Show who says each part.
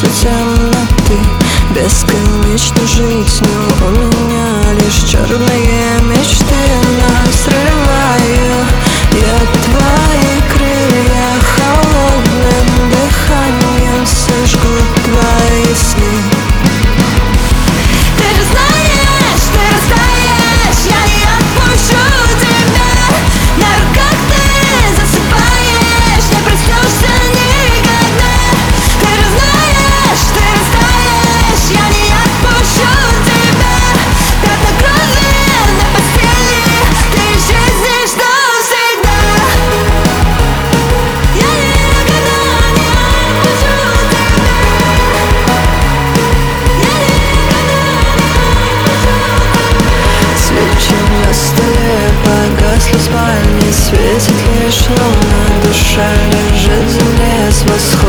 Speaker 1: больше темноты. Бесконечно жить, но у меня лишь черные мечты. Но срываю я твои крылья, холодным дыханием сожгут твои сны. Ты же знаешь, ты растаешь, я не отпущу тебя. На руках ты засыпаешь, не проснешься никогда. Ты же знаешь, ты растаешь, я не отпущу тебя. Пятна крови на постели, ты исчезнешь навсегда. Я никогда не отпущу тебя. Свечи на столе погасли в спальне, светит лишь луна. Душа лежит в земле с восходом.